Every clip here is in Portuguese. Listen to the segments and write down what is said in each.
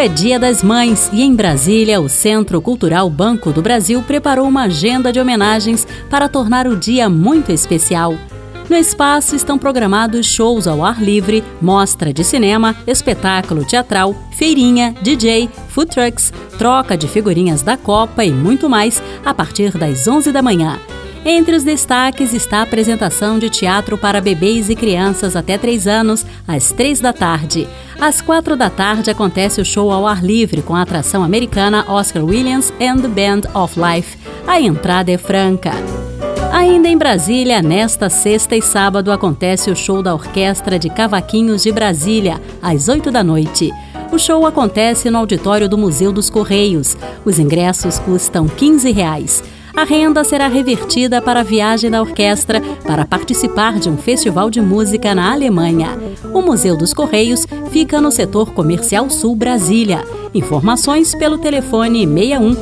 é Dia das Mães e em Brasília, o Centro Cultural Banco do Brasil preparou uma agenda de homenagens para tornar o dia muito especial. No espaço estão programados shows ao ar livre, mostra de cinema, espetáculo teatral, feirinha, DJ, food trucks, troca de figurinhas da Copa e muito mais a partir das 11 da manhã. Entre os destaques está a apresentação de teatro para bebês e crianças até 3 anos, às 3 da tarde. Às 4 da tarde acontece o show ao ar livre com a atração americana Oscar Williams and the Band of Life. A entrada é franca. Ainda em Brasília, nesta sexta e sábado, acontece o show da Orquestra de Cavaquinhos de Brasília, às 8 da noite. O show acontece no auditório do Museu dos Correios. Os ingressos custam R$15. A renda será revertida para a viagem da orquestra para participar de um festival de música na Alemanha. O Museu dos Correios fica no setor comercial Sul Brasília. Informações pelo telefone 61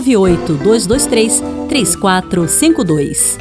98223 3452.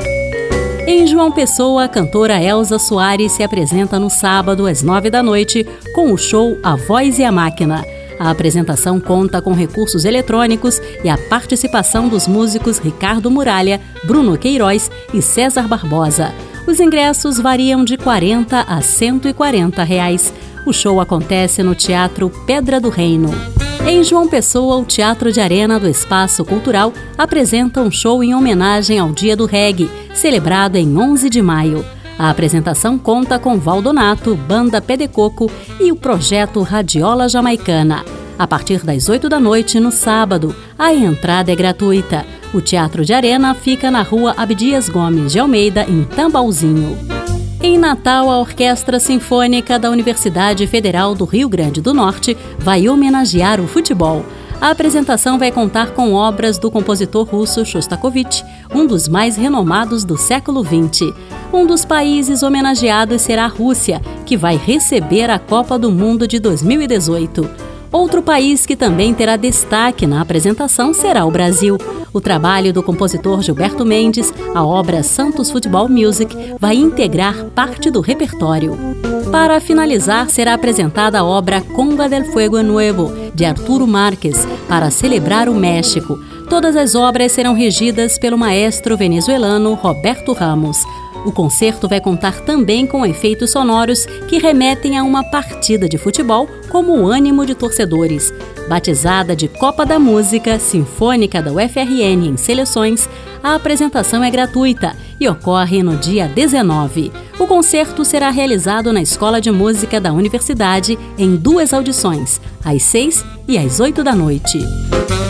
Em João Pessoa, a cantora Elza Soares se apresenta no sábado às 9 da noite com o show A Voz e a Máquina. A apresentação conta com recursos eletrônicos e a participação dos músicos Ricardo Muralha, Bruno Queiroz e César Barbosa. Os ingressos variam de R$40 a R$140. O show acontece no Teatro Pedra do Reino. Em João Pessoa, o Teatro de Arena do Espaço Cultural apresenta um show em homenagem ao Dia do Reggae, celebrado em 11 de maio. A apresentação conta com Valdonato, Banda Pé de Coco e o projeto Radiola Jamaicana. A partir das 8 da noite, no sábado, a entrada é gratuita. O Teatro de Arena fica na rua Abdias Gomes de Almeida, em Tambalzinho. Em Natal, a Orquestra Sinfônica da Universidade Federal do Rio Grande do Norte vai homenagear o futebol. A apresentação vai contar com obras do compositor russo Shostakovich, um dos mais renomados do século XX. Um dos países homenageados será a Rússia, que vai receber a Copa do Mundo de 2018. Outro país que também terá destaque na apresentação será o Brasil. O trabalho do compositor Gilberto Mendes, a obra Santos Futebol Music, vai integrar parte do repertório. Para finalizar, será apresentada a obra Conga del Fuego Nuevo, de Arturo Márquez, para celebrar o México. Todas as obras serão regidas pelo maestro venezuelano Roberto Ramos. O concerto vai contar também com efeitos sonoros que remetem a uma partida de futebol como o ânimo de torcedores. Batizada de Copa da Música Sinfônica da UFRN em Seleções, a apresentação é gratuita e ocorre no dia 19. O concerto será realizado na Escola de Música da Universidade em 2 audições, às 6 e às 8 da noite.